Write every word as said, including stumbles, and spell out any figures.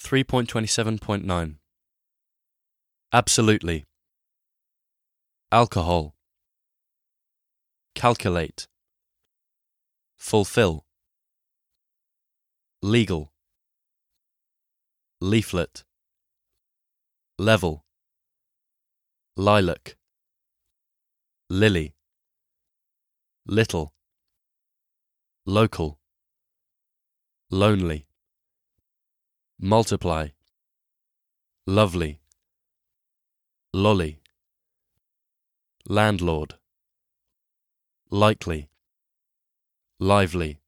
three point twenty-seven point nine. Absolutely. Alcohol. Calculate. Fulfill. Legal. Leaflet. Level. Lilac. Lily. Little. Local. Lonely. Multiply. Lovely. Lolly. Landlord. Likely. Lively.